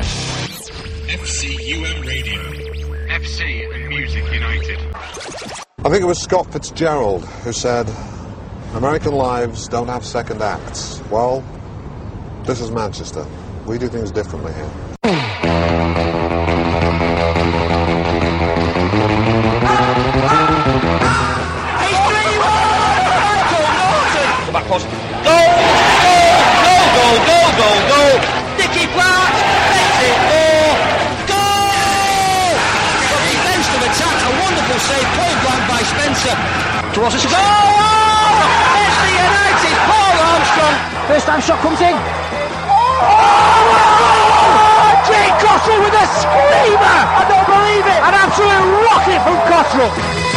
FCUM Radio. FC and Music United. I think it was Scott Fitzgerald who said, American lives don't have second acts. Well, this is Manchester. We do things differently here. Back post. Goal! Nicky Clark makes it 4. Goal! From defensive attack, a wonderful save, point blank by Spencer. Towards us. Goal! FC United, Paul Armstrong. First time shot comes in. Jake Cottrell with a screamer! I don't believe it. An absolute rocket from Cottrell.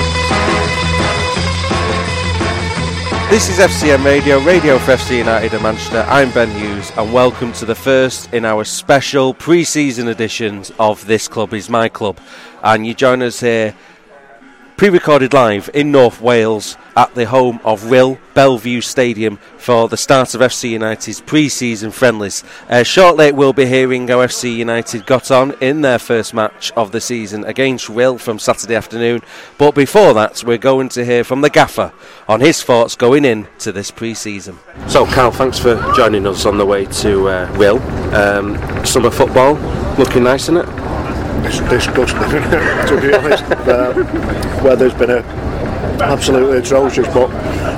This is FCM Radio, radio for FC United of Manchester. I'm Ben Hughes and welcome to the first in our special pre-season editions of This Club Is My Club. And you join us here, pre-recorded live in North Wales at the home of Rhyl Bellevue Stadium for the start of FC United's pre-season friendlies. Shortly we'll be hearing how FC United got on in their first match of the season against Rhyl from Saturday afternoon. But before that, we're going to hear from the gaffer on his thoughts going in to this pre-season. So, Carl, thanks for joining us on the way to Rhyl. Summer football, looking nice, isn't it? It's disgusting, to be honest. Weather's been absolutely atrocious, but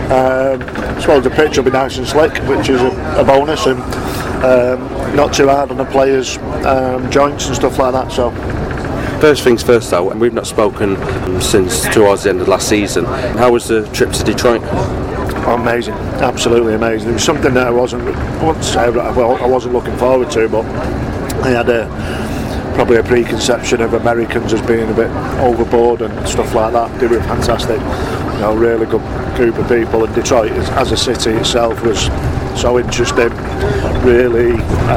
I suppose the pitch will be nice and slick, which is a bonus, and not too hard on the players' joints and stuff like that. So, first things first, though, we've not spoken since towards the end of last season. How was the trip to Detroit? Amazing, absolutely amazing. It was something that I wasn't looking forward to, but I had probably a preconception of Americans as being a bit overboard and stuff like that. They were fantastic, really good group of people. And Detroit, as a city itself, was so interesting. Really,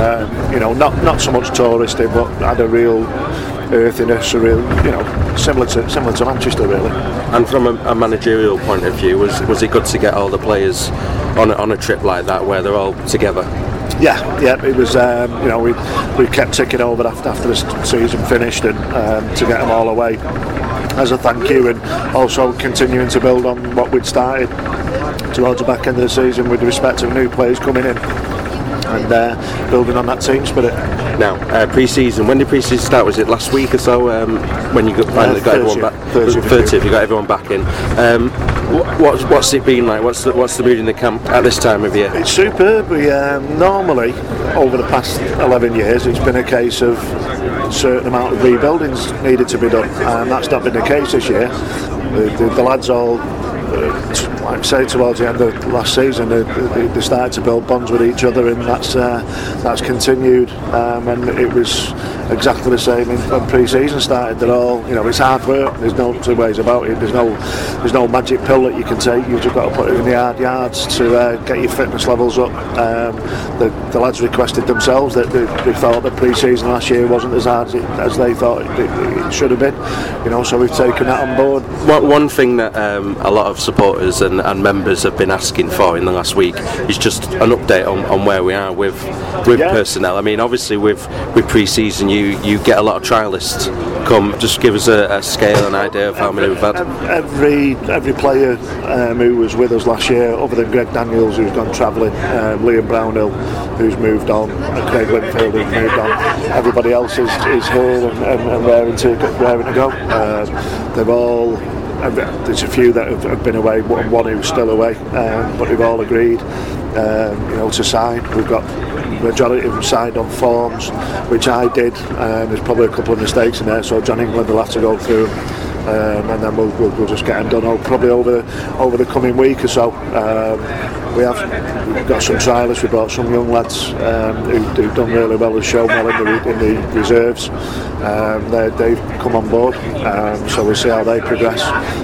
not so much touristy, but had a real earthiness, similar to Manchester, really. And from a managerial point of view, was it good to get all the players on a trip like that, where they're all together? Yeah, it was. We kept ticking over after the season finished, and to get them all away as a thank you, and also continuing to build on what we'd started towards the back end of the season with respect to new players coming in and building on that team spirit. Now, pre-season. When did pre-season start? Was it last week or so? When you finally got everyone back? 30th. You got everyone back in. What's it been like? What's the mood in the camp at this time of year? It's superb. We normally, over the past 11 years, it's been a case of a certain amount of rebuildings needed to be done, and that's not been the case this year. The lads all, like I say, towards the end of last season, they started to build bonds with each other, and that's continued. And it was exactly the same when pre-season started. They're all, it's hard work. There's no two ways about it. There's no magic pill that you can take. You've just got to put it in the hard yards to get your fitness levels up. The lads requested themselves that they felt that pre-season last year wasn't as hard as they thought it should have been. So we've taken that on board. One thing that a lot of supporters and members have been asking for in the last week is just an update on where we are with personnel. I mean, obviously with pre-season you get a lot of trialists come. Just give us a scale and idea of how many we've had. Every player who was with us last year, other than Greg Daniels, who's gone travelling, Liam Brownhill, who's moved on, Craig Linfield, who's moved on, everybody else is here and raring to go. They've all. There's a few that have been away, one who's still away, but they've all agreed, to sign. We've got the majority of them signed on forms, which I did. There's probably a couple of mistakes in there, so John England will have to go through them, and then we'll just get them done probably over the coming week or so. We've got some trialists. We brought some young lads who've done really well and shown well in the reserves. They've come on board, so we'll see how they progress.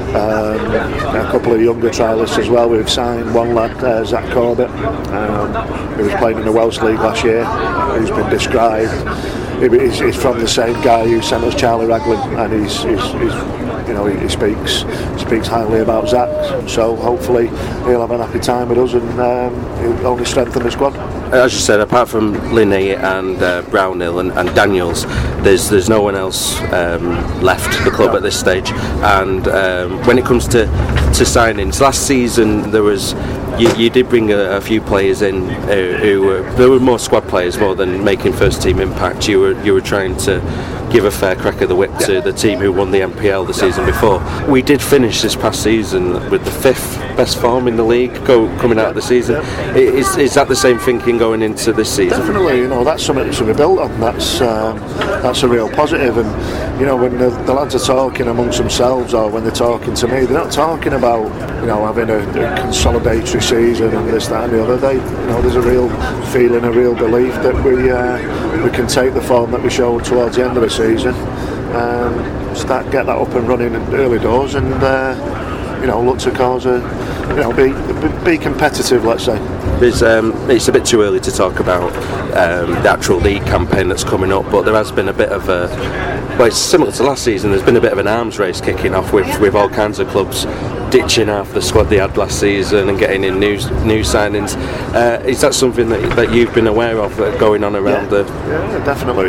A couple of younger trialists as well. We've signed one lad, Zach Corbett, who was playing in the Welsh League last year, who's been described. He's from the same guy who sent us Charlie Raglan, and he's he speaks highly about Zach. So hopefully he'll have an happy time with us, and he'll only strengthen the squad. As you said, apart from Linney and Brownhill and Daniels, there's no one else left the club at this stage. And when it comes to signings, last season there was. You did bring a few players in who were more squad players more than making first team impact. You were trying to give a fair crack of the whip to the team who won the NPL the season before. We did finish this past season with the 5th best form in the league coming out of the season. Is that the same thinking going into this season? Definitely, that's something to be built on. That's a real positive. And when the lads are talking amongst themselves, or when they're talking to me, they're not talking about having a consolidatory season and this, that, and the other. There's a real feeling, a real belief that we can take the form that we showed towards the end of the season, get that up and running in early doors, and look to cause be competitive, let's say. It's a bit too early to talk about the actual league campaign that's coming up, but there has been a bit of it's similar to last season. There's been a bit of an arms race kicking off with all kinds of clubs ditching half the squad they had last season and getting in new signings. Is that something that you've been aware of going on around the? Yeah, definitely.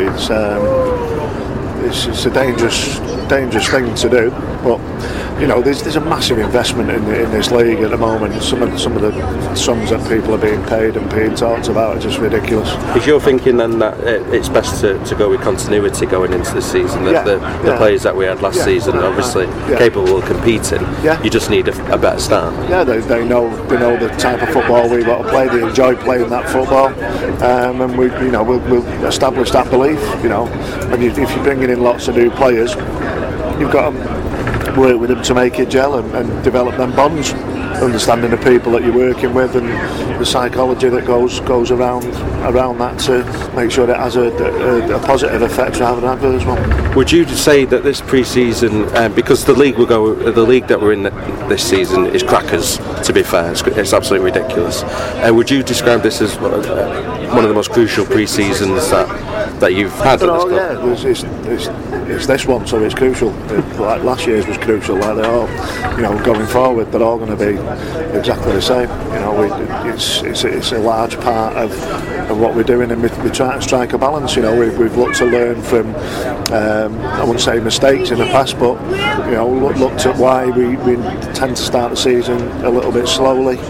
It's a dangerous thing to do, but there's a massive investment in this league at the moment. Some of the sums that people are being paid and being talked about are just ridiculous. If you're thinking then that it's best to go with continuity going into the season, the players that we had last season are obviously capable of competing. You just need a better start. Yeah, they know the type of football we want to play. They enjoy playing that football, and we'll establish that belief. And if you're bringing in lots of new players, you've got to work with them to make it gel and develop them bonds, understanding the people that you're working with and the psychology that goes around that to make sure it has a positive effect rather than adverse one. Would you say that this pre-season, because the league that we're in this season is crackers, to be fair, it's absolutely ridiculous. Would you describe this as one of the most crucial pre-seasons that you've had? It's this one, so it's crucial. Like last year's was crucial. Like they're all, going forward, they're all going to be exactly the same. It's a large part of what we're doing, and we try to strike a balance. We've looked to learn from, I wouldn't say mistakes in the past, but looked at why we tend to start the season a little bit slowly.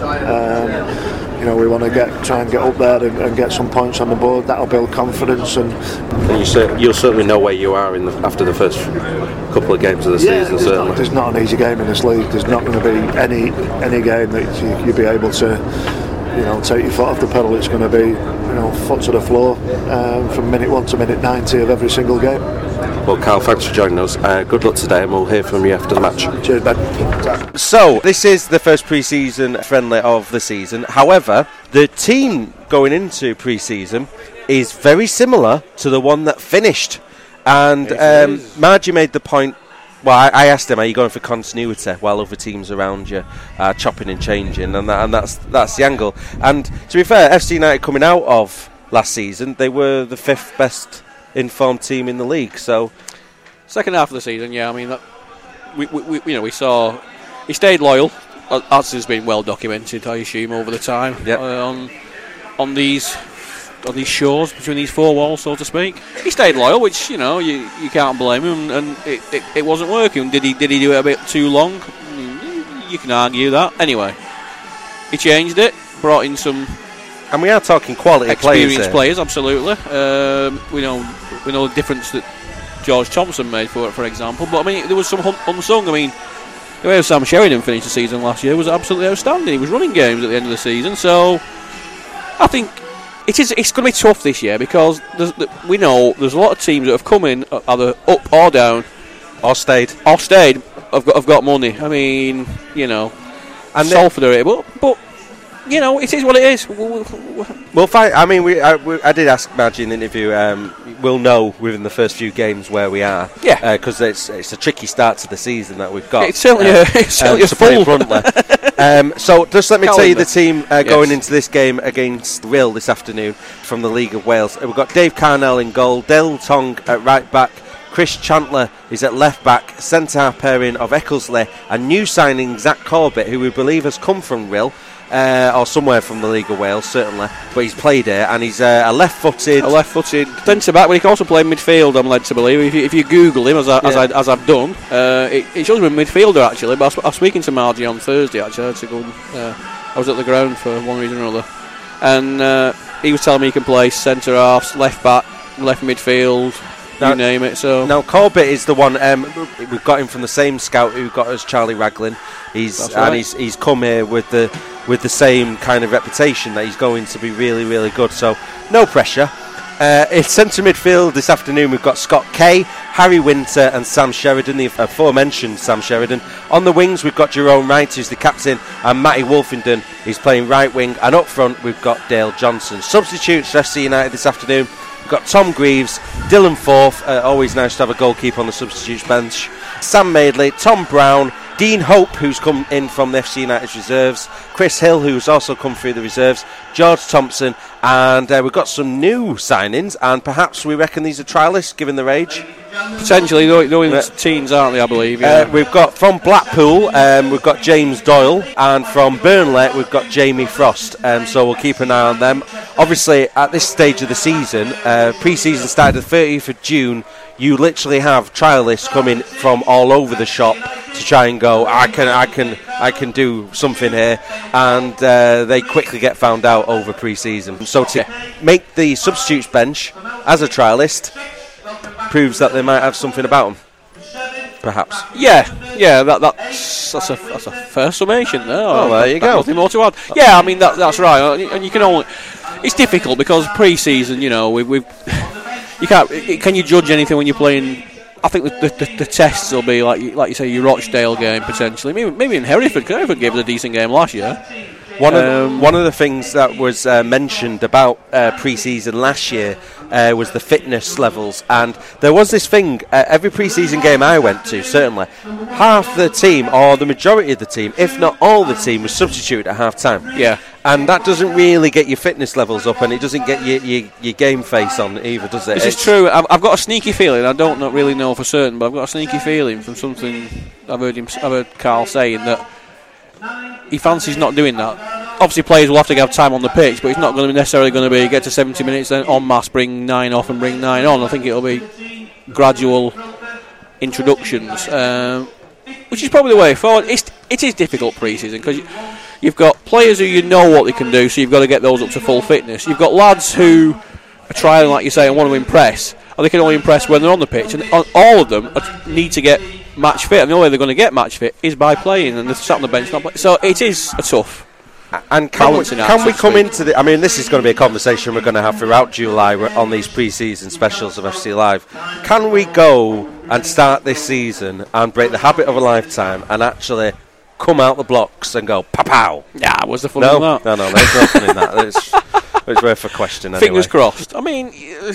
We want to try and get up there and get some points on the board. That'll build confidence, and you'll certainly know where you are after the first couple of games of the season. Certainly, there's not an easy game in this league. There's not going to be any game that you'll be able to take your foot off the pedal. It's going to be foot to the floor from minute 1 to minute 90 of every single game. Well, Carl, thanks for joining us. Good luck today, and we'll hear from you after the match. Cheers, Ben. So, this is the first pre-season friendly of the season. However, the team going into pre-season is very similar to the one that finished. And Margie made the point. Well, I asked him, are you going for continuity while other teams around you are chopping and changing? And that's the angle. And to be fair, FC United coming out of last season, they were the 5th best informed team in the league. So second half of the season, I mean, we saw he stayed loyal, as has been well documented, I assume, over the time on these shores between these four walls, so to speak. He stayed loyal, which you can't blame him, and it wasn't working. Did he do it a bit too long? You can argue that. Anyway, he changed it, brought in some. And we are talking quality experienced players, absolutely. We know the difference that George Thompson made for example. But I mean, there was some unsung. I mean, the way Sam Sheridan finished the season last year was absolutely outstanding. He was running games at the end of the season, so I think it's going to be tough this year because we know there's a lot of teams that have come in either up or down, or stayed. Have got money. I mean, and Salford are able, but. It is what it is. We'll find. I mean, I did ask Margie in the interview. We'll know within the first few games where we are. Yeah. Because it's a tricky start to the season that we've got. It's certainly a full. So just let me tell you the team going into this game against Will this afternoon from the League of Wales. We've got Dave Carnell in goal, Dale Tong at right back, Chris Chandler is at left back, centre-half pairing of Ecclesley and new signing Zach Corbett, who we believe has come from Rhyl, or somewhere from the League of Wales, certainly, but he's played here, and he's a left-footed centre-back, but he can also play midfield, I'm led to believe. If you Google him, as I've done, it shows him a midfielder, actually, but I was speaking to Margie on Thursday, actually. I was at the ground for one reason or another, and he was telling me he can play centre-half, left-back, left midfield, you name it. So now Corbett is the one. We've got him from the same scout who got us Charlie Raglan. He's come here with the same kind of reputation that he's going to be really, really good. So no pressure. In centre midfield this afternoon we've got Scott Kay, Harry Winter and Sam Sheridan, the aforementioned Sam Sheridan. On the wings we've got Jerome Wright, who's the captain, and Matty Wolfenden, who's playing right wing, and up front we've got Dale Johnson. Substitutes for FC United this afternoon: we've got Tom Greaves, Dylan Forth, always nice to have a goalkeeper on the substitutes bench, Sam Madeley, Tom Brown, Dean Hope, who's come in from the FC United's reserves, Chris Hill, who's also come through the reserves, George Thompson, and we've got some new signings, and perhaps we reckon these are trialists given their age. Potentially, they're in teens, aren't they, I believe? Yeah. We've got from Blackpool, we've got James Doyle, and from Burnley, we've got Jamie Frost, so we'll keep an eye on them. Obviously, at this stage of the season, pre-season started the 30th of June, you literally have trialists coming from all over the shop to try and go, I can do something here, and they quickly get found out over pre-season. So to make the substitutes bench as a trialist proves that they might have something about them, perhaps. Yeah, that's a fair summation there. Oh, there you go. Nothing more to add. Yeah, I mean that's right, and you can only. It's difficult because pre-season, you know, you can't. Can you judge anything when you're playing? I think the tests will be like you say, your Rochdale game potentially. Maybe in Hereford. Because Hereford gave us a decent game last year. One of the things that was mentioned about pre-season last year was the fitness levels, and there was this thing. Every pre-season game I went to, certainly half the team or the majority of the team, if not all the team, was substituted at half time. Yeah. And that doesn't really get your fitness levels up, and it doesn't get your game face on either, does it? This is true. I've got a sneaky feeling. I don't really know for certain, but I've got a sneaky feeling from something I've heard Carl saying that he fancies not doing that. Obviously, players will have to have time on the pitch, but it's not going to be necessarily going to be get to 70 minutes, then en masse bring 9 off and bring 9 on. I think it'll be gradual introductions, which is probably the way forward. It is difficult pre-season because you've got players who you know what they can do, so you've got to get those up to full fitness. You've got lads who are trying, like you say, and want to impress, and they can only impress when they're on the pitch, and all of them need to get match fit, and the only way they're going to get match fit is by playing, and they're sat on the bench not playing. So it is a tough. And can we come into the... I mean, this is going to be a conversation we're going to have throughout July on these pre-season specials of FC Live. Can we go and start this season and break the habit of a lifetime and actually come out the blocks and go, pow-pow? Yeah, what's the fun in that? No, there's no fun in that. It's worth a question anyway. Fingers crossed. I mean,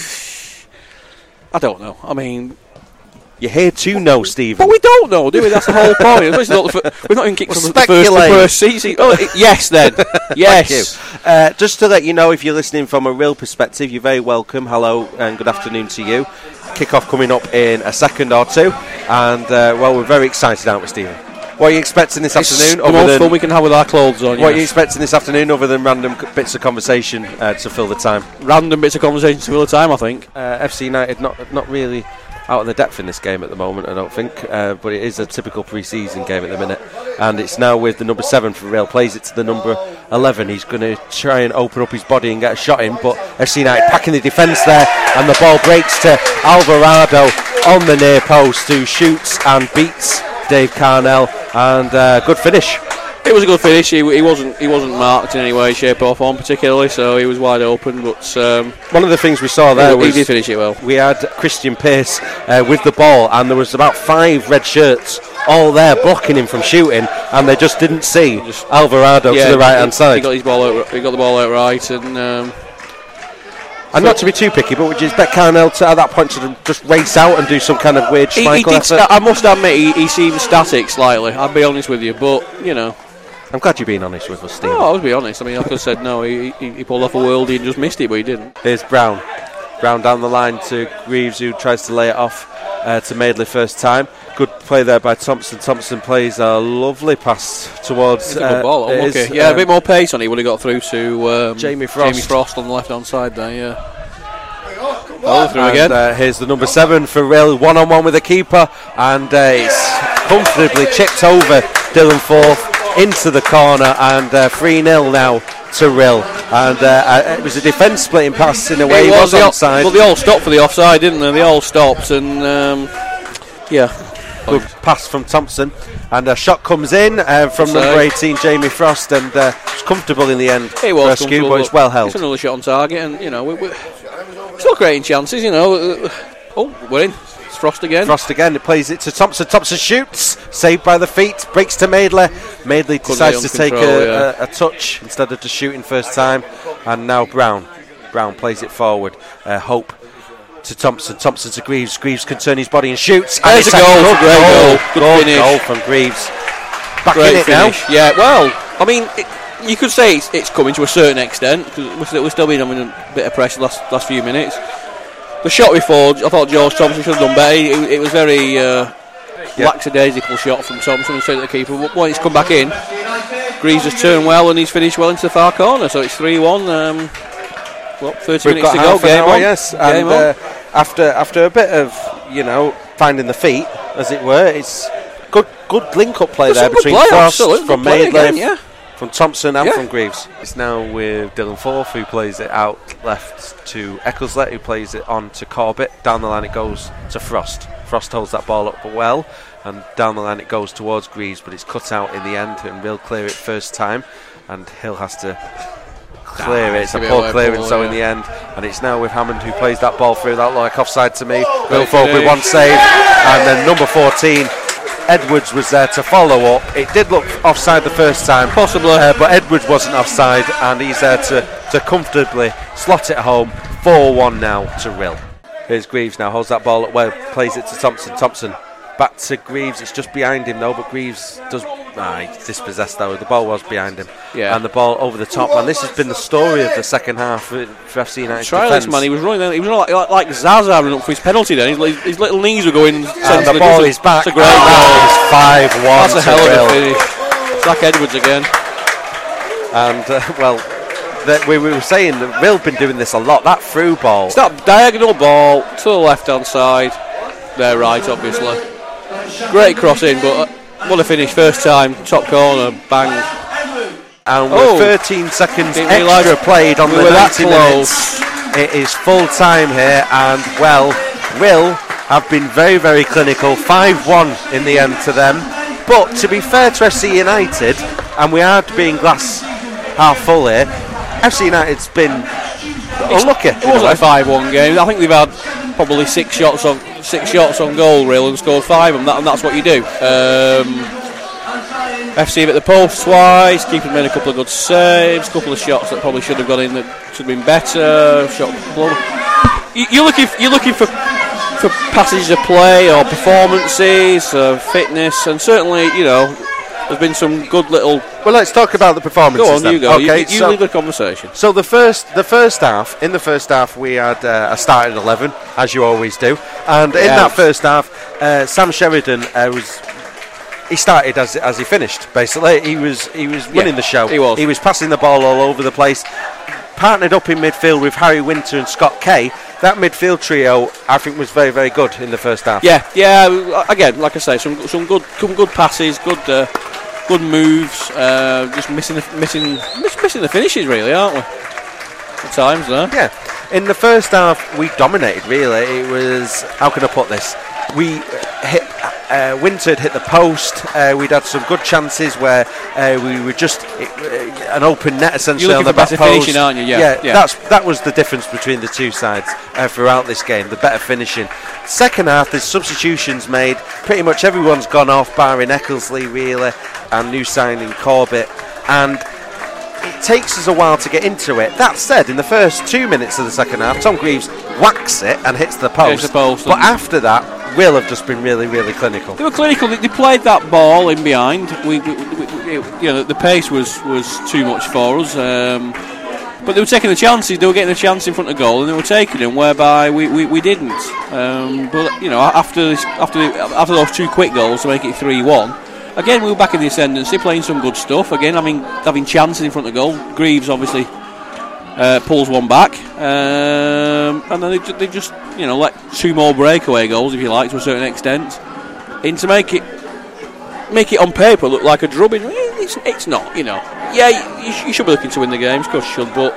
I don't know. I mean... You're here to know, Stephen. But we don't know, do we? That's the whole point. We're not even kicked from the first season. Oh, yes, then. Yes. Thank you. Just to let you know, if you're listening from a real perspective, you're very welcome. Hello and good afternoon to you. Kick-off coming up in a second or two. And, we're very excited, aren't we, Stephen? What are you expecting this afternoon? The most fun we can have with our clothes on. What are you expecting this afternoon other than random bits of conversation to fill the time? Random bits of conversation to fill the time, I think. FC United not really out of the depth in this game at the moment, I don't think, but it is a typical pre-season game at the minute, and it's now with the number 7 for Real, plays it to the number 11. He's going to try and open up his body and get a shot in, but FC United packing the defence there, and the ball breaks to Alvarado on the near post, who shoots and beats Dave Carnell, and good finish. It was a good finish. He wasn't marked in any way, shape or form particularly, so he was wide open. But one of the things we saw there was he did finish it well. We had Christian Pearce with the ball, and there was about 5 red shirts all there blocking him from shooting, and they just didn't see Alvarado to the right hand side. He got the ball out right, and not to be too picky, but would you expect Carnell to, at that point, to just race out and do some kind of weird Schmeichel effort? I must admit, he seemed static slightly. I'll be honest with you, but you know. I'm glad you're being honest with us, Stephen. Oh, I was being honest. I mean, I could have said no. He pulled off a worldie and just missed it, but he didn't. Here's Brown. Brown down the line to Greaves, who tries to lay it off. to Madeley first time. Good play there by Thompson. Thompson plays a lovely pass towards... It's a good ball, a bit more pace on it. He would have got through to Jamie Frost on the left-hand side there, yeah. Through again. Here's the number 7 for Rill, 1-on-1 with the keeper, and it's comfortably chipped over Dylan Forth into the corner, and 3-0 now to Rill. And it was a defence splitting pass in a way. It was onside. Well, they all stopped for the offside, didn't they? They all stopped, and good pass from Thompson, and a shot comes in from number 18, Jamie Frost, and it's comfortable in the end. It was rescue, but it's well held. It's another shot on target, and we're still creating chances. We're in. It's Frost again. It plays it to Thompson. Thompson shoots, saved by the feet, breaks to Madeley. Madeley decides to take a touch instead of just shooting first time, and now Brown plays it forward. Hope to Thompson. Thompson to Greaves. Greaves can turn his body and shoots. There's a goal. Great goal from Greaves. Back in it now. Yeah, well, I mean, you could say it's coming to a certain extent, because we're still being having a bit of pressure last few minutes. The shot before, I thought George Thompson should have done better. It was very lackadaisical shot from Thompson straight at the keeper. When he's come back in, Greaves has turned well and he's finished well into the far corner, so it's 3-1. 30 minutes to go, game on. Yes, and after a bit of finding the feet, as it were, it's good link-up play there between Frost, from Madeley, from Thompson and from Greaves. It's now with Dylan Forth, who plays it out left to Eccleslet, who plays it on to Corbett. Down the line it goes to Frost. Frost holds that ball up well, and down the line it goes towards Greaves, but it's cut out in the end, and we'll clear it first time, and Hill has to clear it. It's a poor clearance, so in the end, and it's now with Hammond, who plays that ball through. That looked like offside to me. Will Forth with one save, and then number 14 Edwards was there to follow up. It did look offside the first time, possibly, but Edwards wasn't offside, and he's there to comfortably slot it home. 4-1 now to Rill. Here's Greaves now, holds that ball up well, plays it to Thompson. Thompson back to Greaves. It's just behind him though, but Greaves he's dispossessed though. The ball was behind him, and the ball over the top. And this has been the story of the second half for FC United's defence. Man, he was running. He was like Zaza running up for his penalty. Then his little knees were going. And the ball is back. It's a great goal. It's 5-1. That's a hell of a finish. Zach Edwards again. And we were saying that Rill been doing this a lot. That through ball. It's that diagonal ball to the left hand side. They're right, obviously. Great cross in, but what a finish. First time, top corner, bang. And with 13 seconds extra played on the 90 minutes, it is full time here, and Rill have been very, very clinical. 5-1 in the end to them. But to be fair to FC United, and we are being glass half full here, FC United's been unlucky. It wasn't a 5-1 game. I think they've had probably six shots on goal, Rill, and scored 5 of them, and that's what you do. FC have hit the post twice. Keeper made a couple of good saves, a couple of shots that probably should have gone in that should have been better. You're looking for passages of play or performances, fitness, and certainly there's been some good little. Well, let's talk about the performances. Go on, then. you go. Okay, you lead the conversation. So the first half. In the first half, we had a starting 11, as you always do, and in that first half, Sam Sheridan He started as he finished. Basically, he was running the show. He was passing the ball all over the place. Partnered up in midfield with Harry Winter and Scott Kay. That midfield trio, I think, was very, very good in the first half. Yeah. Again, like I say, some good passes, good moves. Just missing the finishes, really, aren't we? At times, there. Yeah. In the first half, we dominated. Really, it was. How can I put this? We hit. Winter had hit the post. We'd had some good chances where we were just an open net essentially on the back post. You're looking for better finishing, aren't you? Yeah. That was the difference between the two sides throughout this game. The better finishing. Second half, there's substitutions made. Pretty much everyone's gone off, barring Ecclesley really, and new signing Corbett. And it takes us a while to get into it. That said, in the first 2 minutes of the second half, Tom Greaves whacks it and hits the post. But after that, Will have just been really, really clinical. They were clinical. They played that ball in behind. The pace was too much for us. But they were taking the chances. They were getting a chance in front of goal, and they were taking them, whereby we didn't. But you know, after those 2 quick goals to make it 3-1. Again, we were back in the ascendancy, playing some good stuff. Again, having chances in front of goal. Greaves obviously pulls one back, and then they just let 2 more breakaway goals, if you like, to a certain extent, in to make it on paper look like a drubbing. It's not, Yeah, you should be looking to win the games, of course you should, but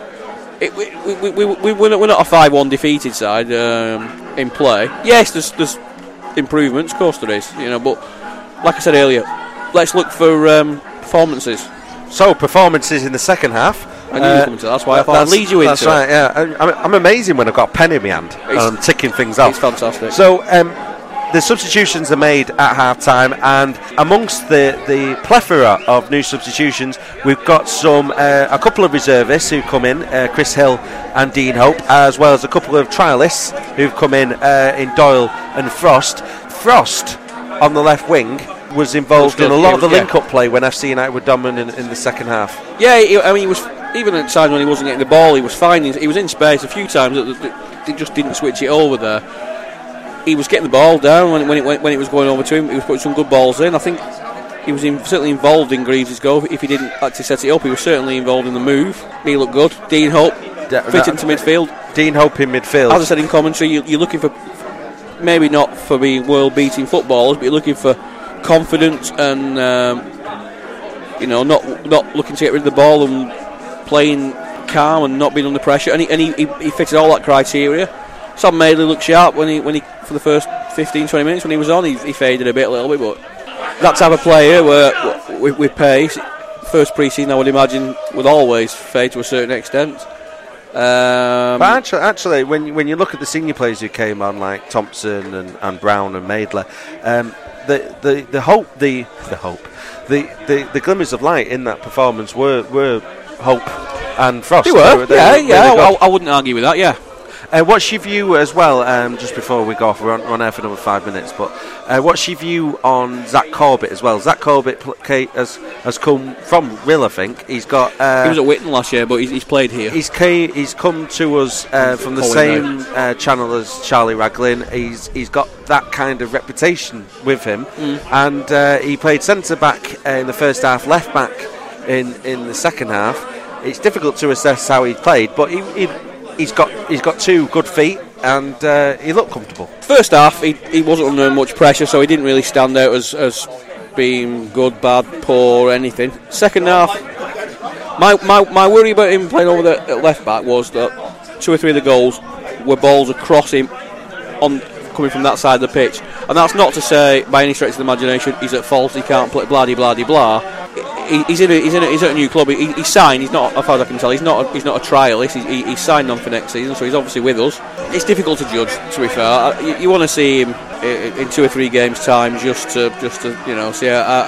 we're not a 5-1 defeated side in play. Yes, there's improvements, of course there is, but like I said earlier, let's look for performances. So, performances in the second half. I knew you were coming to that, that's why I thought I'd lead you into it. That's right, yeah. I'm amazing when I've got a pen in my hand and I'm ticking things off. It's fantastic. So, the substitutions are made at half-time, and amongst the plethora of new substitutions, we've got a couple of reservists who've come in, Chris Hill and Dean Hope, as well as a couple of trialists who've come in Doyle and Frost. Frost, on the left wing, was involved in a lot of the link-up play when FC United were dominant in the second half. Yeah, he was, even at times when he wasn't getting the ball, he was finding, he was in space a few times, they just didn't switch it over there. He was getting the ball down when it was going over to him. He was putting some good balls in. I think he was certainly involved in Greaves' goal. If he didn't actually set it up, he was certainly involved in the move. He looked good. Dean Hope fit into midfield. Dean Hope in midfield. As I said in commentary, you're looking for, maybe not for being world-beating footballers, but you're looking for confidence and not looking to get rid of the ball and playing calm and not being under pressure. And he fitted all that criteria. Sam Madeley looked sharp when he for the first 15-20 minutes when he was on. He faded a little bit, but that type of player with pace, first pre-season I would imagine would always fade to a certain extent. But actually, when you look at the senior players who came on, like Thompson and Brown and Madeley, the glimmers of light in that performance were Hope and Frost. They were, yeah. I wouldn't argue with that. Yeah. What's your view as well, just before we go off, we're on air for another 5 minutes, but what's your view on Zach Corbett as well? Zach Corbett has come from Rill, I think. He's got... he was at Witton last year, but he's played here. He's come to us from the same channel as Charlie Raglin. He's got that kind of reputation with him, and he played centre-back in the first half, left-back in the second half. It's difficult to assess how he played, but He's got 2 good feet and he looked comfortable. First half he wasn't under much pressure, so he didn't really stand out as being good, bad, poor, anything. Second half, my worry about him playing over the left back was that 2 or 3 of the goals were balls across him coming from that side of the pitch, and that's not to say by any stretch of the imagination he's at fault. He can't play blah de blah. He's at a new club. He's signed. He's not, as far as I can tell, he's not a trialist. He's signed on for next season, so he's obviously with us. It's difficult to judge, to be fair. You want to see him in 2 or 3 games' time, just to see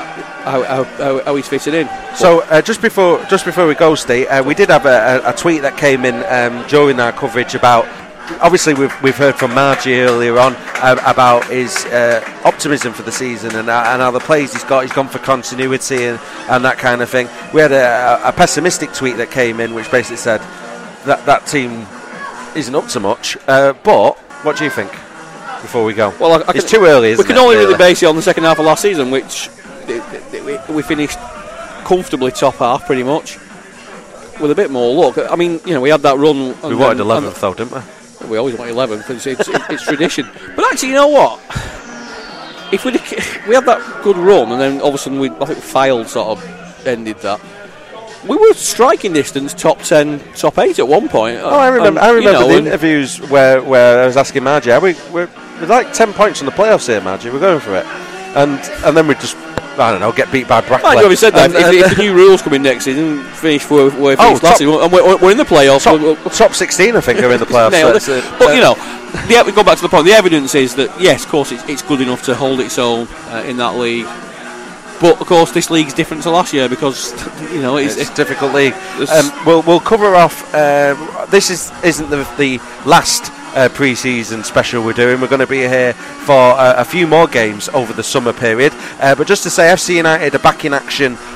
how he's fitted in. So just before we go, Steve, we did have a tweet that came in during our coverage about. Obviously, we've heard from Margie earlier on about his optimism for the season and how the plays he's got. He's gone for continuity and that kind of thing. We had a pessimistic tweet that came in, which basically said that team isn't up to much. But what do you think? Before we go, well, it's too early. Isn't we can only really base it on the second half of last season, which we finished comfortably top half, pretty much, with a bit more luck. I mean, we had that run. We wanted 11th, though, didn't we? We always want 11th. It's tradition. But actually, you know what? If we had that good run, and then all of a sudden I think Fylde sort of ended that. We were striking distance, top 10, top 8 at one point. Oh, I remember the interviews where I was asking Margie, we're like 10 points from the playoffs here, Margie. We're going for it, and then we just. I don't know, get beat by Brackley. I already said that. If the new rules come in next season, finish where we finished last season, and we're in the playoffs. Top 16, I think, are in the playoffs. But we go back to the point. The evidence is that yes, of course, it's good enough to hold its own in that league. But of course, this league's different to last year because it's a difficult league. We'll cover off. This isn't the last pre-season special we're doing. We're going to be here for a few more games over the summer period. But just to say, FC United are back in action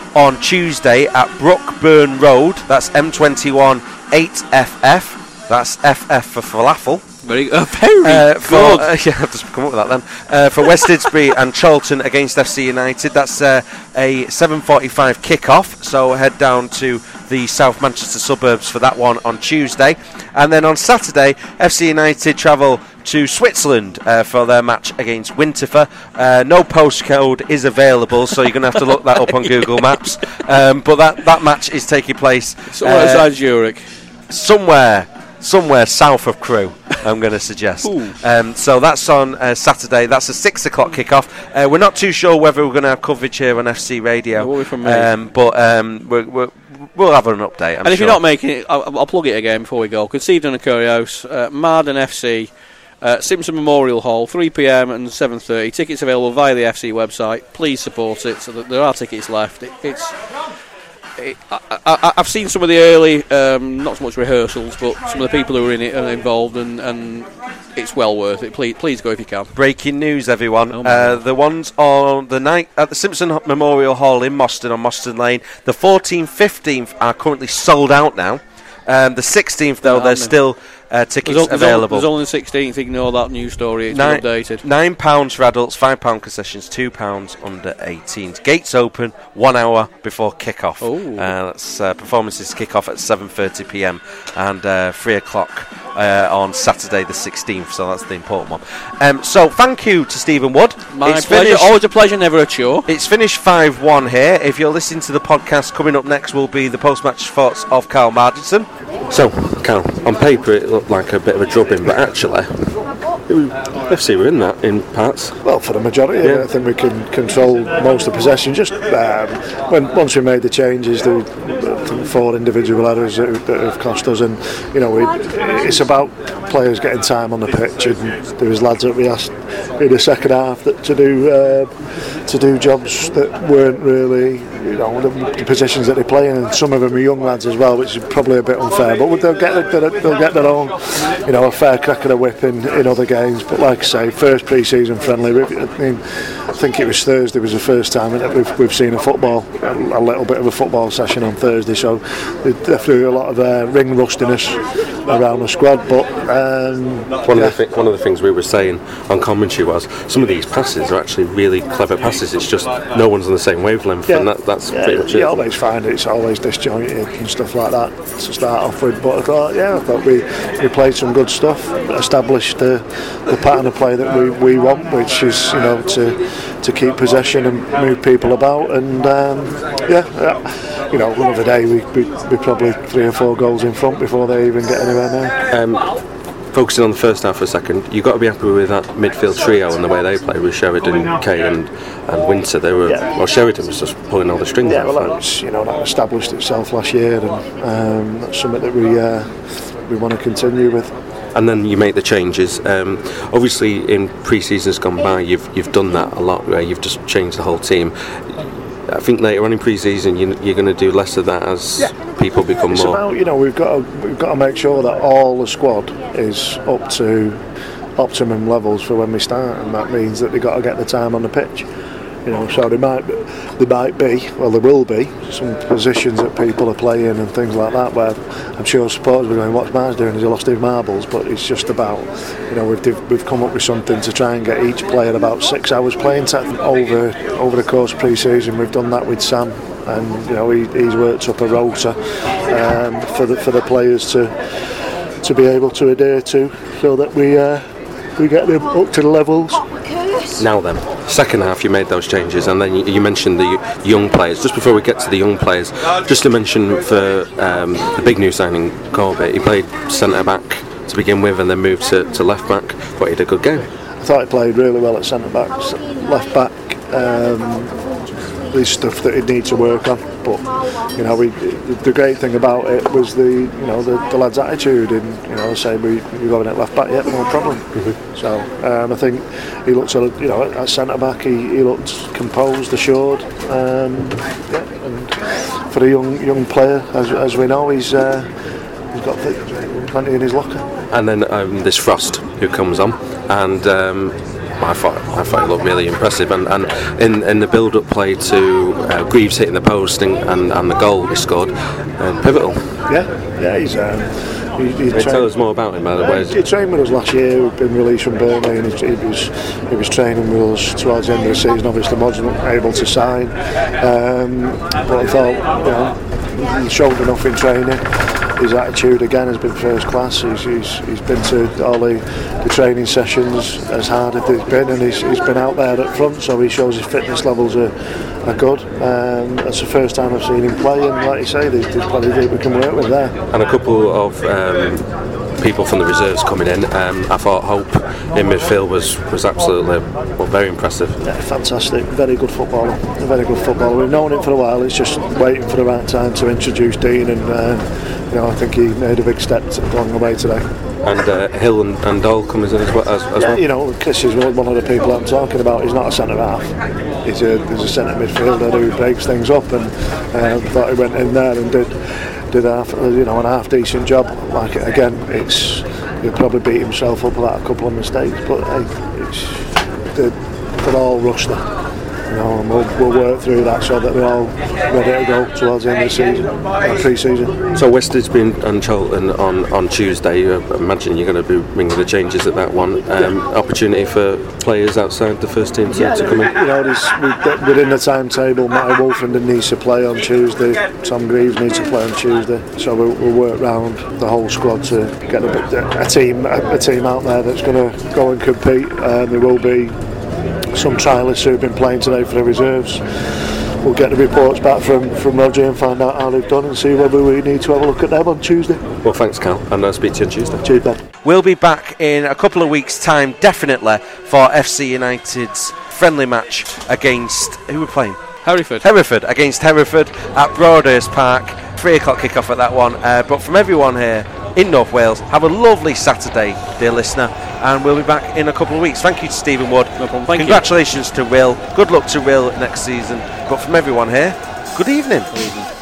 on Tuesday at Brookburn Road. That's M21 8FF. That's FF for falafel. Very good. Yeah, I've just come up with that then. For West Didsbury and Charlton against FC United, that's a 7:45 kick-off. So head down to the South Manchester suburbs for that one on Tuesday. And then on Saturday, FC United travel to Switzerland for their match against Winterthur. No postcode is available, so you're going to have to look that up on Google Maps. But that match is taking place somewhere outside Zurich. Somewhere south of Crewe, I'm going to suggest. So that's on Saturday. That's a 6 o'clock kick-off. We're not too sure whether we're going to have coverage here on FC Radio, but we'll have an update. If you're not making it, I'll plug it again before we go. Conceived and Curios, Marden FC, Simpson Memorial Hall, 3 p.m. and 7:30. Tickets available via the FC website. Please support it. So that there are tickets left. I've seen some of the early, not so much rehearsals, but some of the people who are in it are involved, and it's well worth it. Please go if you can. Breaking news, everyone. The ones on the night at the Simpson Memorial Hall in Moston on Moston Lane, the 14th, 15th are currently sold out now. The 16th, though, there's still tickets available. There's only the 16th. Ignore that news story. It's been updated. £9 for adults, £5 concessions, £2 under 18s. Gates open 1 hour before kick-off. That's performances kick off at 7:30 p.m. and 3 o'clock on Saturday the 16th. So that's the important one. So thank you to Stephen Wood. My pleasure. Always a pleasure, never a chore. It's finished 5-1 here. If you're listening to the podcast, coming up next will be the post-match thoughts of Carl Mardison. So, Carl, on paper it looked like a bit of a drubbing, but actually, FC were in that in parts. Well, for the majority, I think we can control most of the possession. Just once we made the changes, the 4 individual errors that have cost us, and it's about players getting time on the pitch. And there was lads that we asked in the second half to do jobs that weren't really the positions that they play in, and some of them are young lads as well, which is probably a bit unfair. But they'll get their own, a fair crack at a whip in other games. But like I say, first pre-season friendly. I think it was Thursday was the first time that we've seen a little bit of a football session on Thursday. So there's definitely a lot of ring rustiness around the squad. But one of the things we were saying on commentary was some of these passes are actually really clever passes. It's just no one's on the same wavelength, and that's pretty much it. You always find it's always disjointed and stuff like that to start off with. But I thought we played some good stuff, established the pattern of play that we want, which is to keep possession and move people about. And another day we probably 3 or 4 goals in front before they even get anywhere now. Focusing on the first half for a second, you've got to be happy with that midfield trio and the way they play with Sheridan, Kay and Winter. They were Sheridan was just pulling all the strings out. That established itself last year, and that's something that we want to continue with. And then you make the changes. Obviously, in pre-seasons gone by, you've done that a lot, where you've just changed the whole team. I think later on in pre-season you're going to do less of that as people become it's more. About, we've got to make sure that all the squad is up to optimum levels for when we start, and that means that they've got to get the time on the pitch. So there will be some positions that people are playing and things like that where I'm sure supporters are going, what's Mars doing? Has he lost his marbles? But it's just about, we've come up with something to try and get each player about 6 hours playing time over the course of pre-season. We've done that with Sam, and he's worked up a rota for the players to be able to adhere to, so that we get them up to the levels. Now then, second half you made those changes, and then you mentioned the young players. Just before we get to the young players, just to mention for the big new signing, Corbett, he played centre-back to begin with and then moved to left-back, but he had a good game. I thought he played really well at centre-back. Left-back, there's stuff that he'd need to work on, but the great thing about it was the lad's attitude, and say we're going at left back, no problem. So I think he looked at centre back, he looked composed, assured, and for a young player, as we know, he's got plenty in his locker. And then there's Frost who comes on, and I thought he looked really impressive, and in the build-up play to Greaves hitting the post and the goal he scored, pivotal. Yeah, he's. He tell us more about him, by the way. He trained with us last year. We've been released from Burnley, and he was training with us towards the end of the season. Obviously, wasn't able to sign, but I thought, he showed enough in training. His attitude again has been first class. He's been to all the training sessions as hard as he's been, and he's been out there up front, so he shows his fitness levels are good. That's the first time I've seen him play, and like you say, there's plenty that we can work with there. And a couple of people from the reserves coming in. I thought Hope in midfield was absolutely very impressive. Yeah, fantastic, very good footballer. We've known him for a while. It's just waiting for the right time to introduce Dean, and I think he made a big step along the way today. And Hill and Dole coming in as well. Chris is one of the people I'm talking about. He's not a centre half. He's a centre midfielder who breaks things up, and thought he went in there and did a half decent job. Like again, he'll probably beat himself up about a couple of mistakes, but they're all rusty. And we'll work through that so that they're all ready to go towards the end of the season, pre-season. So Western's been on Charlton on Tuesday. I imagine you're going to be bringing the changes at that one. Opportunity for players outside the first team to come in. Within the timetable, Matty Wolfenden needs to play on Tuesday. Tom Greaves needs to play on Tuesday. So we'll work round the whole squad to get a team out there that's going to go and compete. There will be some trialists who've been playing today for the reserves. We'll get the reports back from Roger and find out how they've done and see whether we need to have a look at them on Tuesday. Well, thanks, Cal, and I'll speak to you on Tuesday. Cheers, Ben. We'll be back in a couple of weeks' time, definitely, for FC United's friendly match against... Who we're playing? Hereford, against Hereford at Broadhurst Park. 3 o'clock kick-off at that one. But from everyone here in North Wales, have a lovely Saturday, dear listener, and we'll be back in a couple of weeks. Thank you to Stephen Wood. No problem. Congratulations to Will. Good luck to Will next season. But from everyone here, good evening. Good evening.